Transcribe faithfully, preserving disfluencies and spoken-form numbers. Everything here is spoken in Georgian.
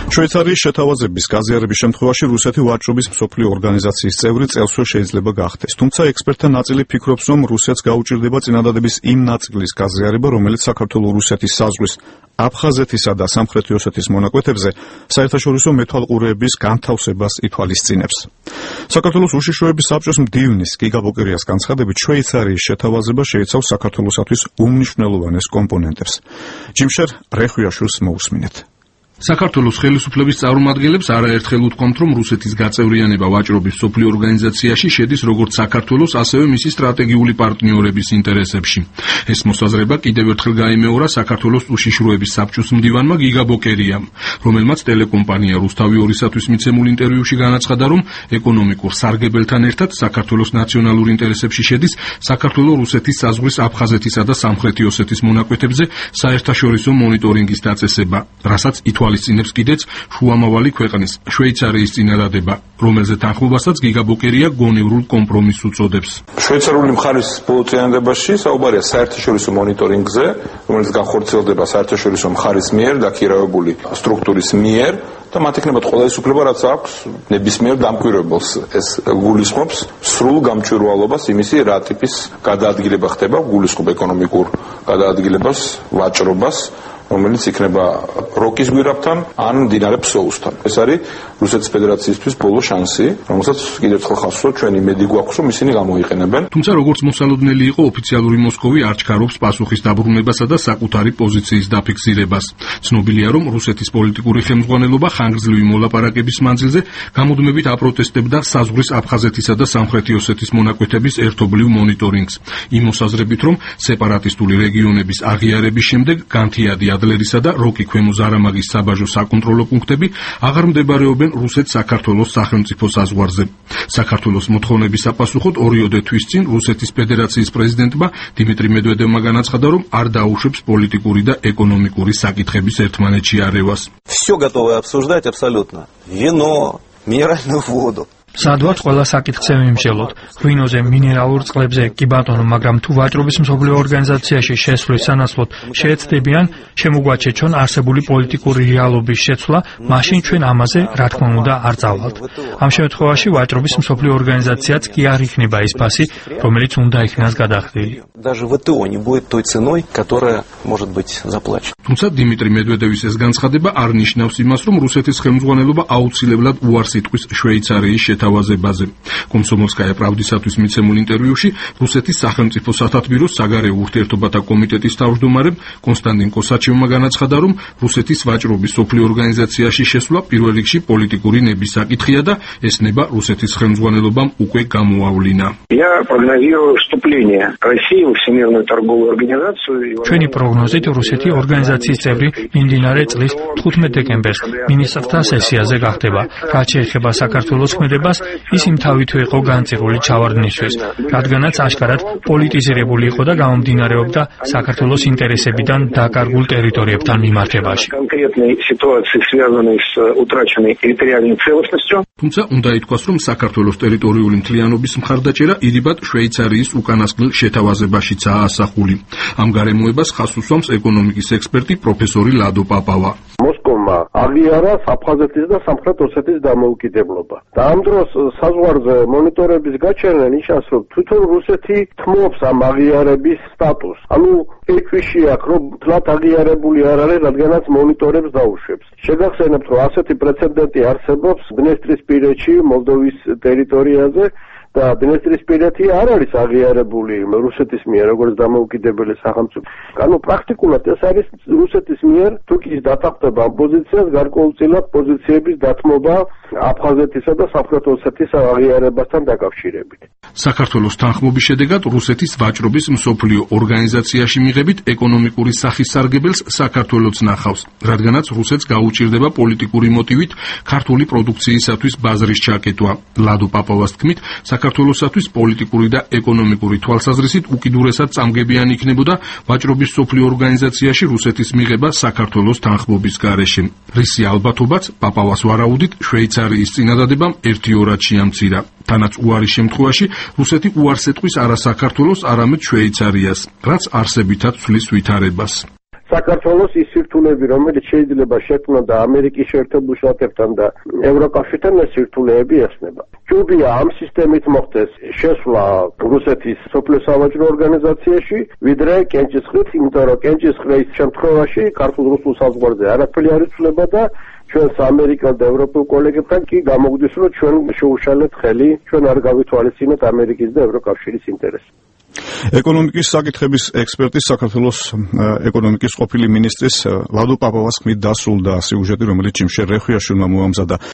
შვეიცარიის შეთავაზების გაზიარების შემთხვევაში რუსეთი ვაჭრობის მსოფლიო ორგანიზაციის წევრი წელსვე შეიძლება გახდეს. თუმცა ექსპერტთა ნაწილი ფიქრობს, რომ რუსეთს გაუჭირდება წინადადების იმ ნაწილის გაზიარება, რომელიც საქართველო-რუსეთის საზღვრის აფხაზეთისა და სამხრეთი ოსეთის მონაკვეთებზე საერთაშორისო მეთვალყურეების განთავსებას ითვალისწინებს. საქართველოს უშიშროების საბჭოს მდივნის გიგა ბოკერიას განცხადებით, შვეიცარიის შეთავაზება შეიცავს საქართველოსათვის უმნიშვნელოვანეს კომპონენტებს. ჯიმშერ რეხვიაშვილს მოусმინეთ. საქართველოს ხელისუფლების წარმომადგენლებს არაერთხელ უთქვამთ, რომ რუსეთის გაწევრიანება ვაჭრობის მსოფლიო ორგანიზაციაში შედის როგორც საქართველოს, ასევე მისი სტრატეგიული პარტნიორების ინტერესებში. ეს მოსაზრება კიდევ ერთხელ გაიმეორა საქართველოს უშიშროების საბჭოს მდივანმა გიგა ბოკერიამ, რომელმაც ტელეკომპანია რუსთავი ორისათვის მიცემულ ინტერვიუში განაცხადა, რომ ეკონომიკურ სარგებელთან ერთად საქართველოს ნაციონალურ ინტერესებში შედის საქართველო-რუსეთის საზღვრის აფხაზეთისა და სამხრეთი ოსეთის მონაკვეთებზე საერთაშორისო მონიტორინგის დაწესება, რასაც ითვალისწინებს კიდეც შუამავალი ქვეყნის შვეიცარიის წინადადება, რომელზე თანხმობასაც გიგა ბოკერია გონევრულ კომპრომისს უწოდებს. შვეიცარიული მხარის ბოლო წინადადებაში საუბარია საერთაშორისო მონიტორინგზე, რომელიც განხორციელდება საერთაშორისო მხარის მიერ დაქირავებული სტრუქტურის მიერ და მათ ექნებათ ყველა ის უფლება, რაც აქვს ნებისმიერ დამკვირვებელს. ეს გულისხმობს სრულ გამჭვირვალობას იმისი, რა ტიპის გადაადგილება ხდება, გულისხმობ ეკონომიკურ გადაადგილებას, ვაჭრობას, რომელიც იქნება როკის გვირაბთან ან მდინარე ფსოუსთან. ეს არის რუსეთის ფედერაციისთვის ბოლო შანსი, რომელსაც კიდევ ერთხელ ხავს, რომ ჩვენი მედი გვაქვს, რომ ისინი გამოიყენებენ. თუმცა როგორც მოსალოდნელი იყო, ოფიციალური მოსკოვი არ ჩქარობს პასუხის დაბრუნებასა და საკუთარი პოზიციის დაფიქსირებას. ცნობილია, რომ რუსეთის პოლიტიკური ხელმძღვანელობა ხანგრძლივი მოლაპარაკების მანძილზე გამუდმებით აპროტესტებდა საზღვრის აფხაზეთისა და სამხრეთი ოსეთის მონაკვეთების ერთობლივ მონიტორინგს. იმ მოსაზრებით, რომ სეპარატისტული რეგიონების აღიარების შემდეგ განთიადი ადლერისა და როკი ქვემო ზარამაგის საბაჟო საკონტროლო პუნქტები აღარ მდებარეობენ რუსეთ-საქართველოს სახელმწიფო საზღვარზე. საქართველოს მოთხოვნების საპასუხოდ ორიოდე თვის წინ რუსეთის ფედერაციის პრეზიდენტმა დიმიტრი მედვედევმა განაცხადა, რომ არ დაუშვებს პოლიტიკური და ეკონომიკური საკითხების ერთმანეთში არევას. Всё готовы обсуждать абсолютно. Вино, минеральную воду. სადვართ ყველა საკითხზე ვიმსჯელოთ, ღვინოზე, მინერალურ წყლებზე, კი ბატონო, მაგრამ თუ ვაჭრობის მსოფლიო ორგანიზაციაში შესვლის სანაცვლოდ შეეცდებიან, შემოგვაჩეთ ჩვენ არსებული პოლიტიკური რეალობის შეცვლა, მაშინ ჩვენ ამაზე, რა თქმა უნდა, არ წავალთ. ამ შემთხვევაში ვაჭრობის მსოფლიო ორგანიზაციაც კი არ იქნება ის ფასი, რომელიც უნდა იქნას გადახდილი. Даже ВТО не будет той ценой, которая может быть заплачена. თუმცა დიმიტრი მედვედევის ეს განცხადება არ ნიშნავს იმას, რომ რუსეთის ხელმძღვანელობა აუცილებლად უარს იტყვის შვეიცარიის შეთავაზებაზე. კომსომოლსკაია პრავდისათვის მიცემულ ინტერვიუში რუსეთის სახელმწიფო სათათბიროს საგარეო ურთიერთობათა კომიტეტის თავმჯდომარემ კონსტანტინ კოსაჩევმა განაცხადა, რომ რუსეთის ვაჭრობის მსოფლიო ორგანიზაციაში შესვლა პირველ რიგში პოლიტიკური ნების საკითხია და ეს ნება რუსეთის ხელმძღვანელობამ უკვე გამოავლინა. Я прогнозирую вступление России в Всемирную торговую организацию. ჩვენი პროგნოზით რუსეთი ორგანიზაციის წევრი მიმდინარე წლის თხუთმეტ დეკემბერს მინისტრთა სესიაზე გახდება. რაც შეეხება საქართველოს ქმედებას, ის იმ თავითვე იყო განწირული ჩავარდნისთვის, რადგანაც აშკარად პოლიტიზირებული იყო და გამომდინარეობდა საქართველოს ინტერესებიდან დაკარგულ ტერიტორიებთან მიმართებაში. თუმცა უნდა ითქვას, რომ საქართველოს ტერიტორიული მთლიანობის მხარდაჭერა ირიბად შვეიცარიის უკანასკნელ შეთავაზებაშიცაა ასახული. ამ გარემოებას ხაზს უსვამს ეკონომიკის ექსპერტი პროფესორი ლადო პაპავა. მოსკოვმა აღიარა აფხაზეთის და სამხრეთ ოსეთის დამოუკიდებლობა. და ამ დროს საზღვარზე მონიტორების გაჩერნა ნიშნავს, რომ თვითონ რუსეთი თმობს ამ აღიარების სტატუსს. ანუ ეკვიში აქვს, რომ თლად აღიარებული არ არის, რადგანაც მონიტორებს დაუშვებს. შეგახსენებთ, რომ ასეთი პრეცედენტი არსებობს დნესტრისპირეთში, მოლდოვის ტერიტორიაზე. და დნესტრისპირეთი არ არის აღიარებული რუსეთის მიერ როგორც დამოუკიდებელი სახელმწიფო. ანუ პრაქტიკულად ეს არის რუსეთის მიერ თურქეთის დათანხმება ამ პოზიციას, გარკვეულწილად პოზიციების დათმობა აფხაზეთისა და სამხრეთ ოსეთის აღიარებასთან დაკავშირებით. საქართველოს თანხმობის შედეგად რუსეთის ვაჭრობის მსოფლიო ორგანიზაციაში მიღებით ეკონომიკური სახის სარგებელს საქართველოც ნახავს, რადგანაც რუსეთს გაუჭირდება პოლიტიკური მოტივით ქართული პროდუქციისათვის ბაზრის ჩაკეტვა. ლადო პაპავას თქმით, საქართველოსათვის პოლიტიკური და ეკონომიკური თვალსაზრისით უკიდურესად წამგებიანი იქნებოდა ვაჭრობის მსოფლიო ორგანიზაციაში რუსეთის მიღება საქართველოს თანხმობის გარეშე. რისი ალბათობაც პაპავას ვარაუდით შვეიცარიის წინადადებამ ერთი ორად შეამცირა. თანაც უარის შემთხვევაში რუსეთი უარს ეტყვის არა საქართველოს, არამედ შვეიცარიას, რაც არსებითად ცვლის ვითარებას. საქართველოს ის სირთულეები, რომელიც შეიძლება შექმნა და ამერიკის შეერთებულ შტატებთან და ევროკავშირთან ეს სირთულეები ეხსნება. ჯობია ამ სისტემით მოხდეს შესვლა რუსეთის სოფლიო სავაჭრო ორგანიზაციაში, ვიდრე კენჭისყრით, იმიტომ რომ კენჭისყრის შემთხვევაში ქართულ-რუსულ საზღვარზე არაფერი არ იცვლება და ჩვენს ამერიკელ და ევროპულ კოლეგებთან კი გამოგვდის, რომ ჩვენ შეუშალეთ ხელი, ჩვენ არ გავითვალისწინოთ ამერიკის და ევროკავშირის ინტერესს. ეკონომიკის საკითხების ექსპერტის საქართველოს ეკონომიკის ყოფილი მინისტრის ლადო პაპავას ხმით დასრულდა სიუჟეტი, რომელიც ჯიმშე რეხვიაშვილმა მოამზადა.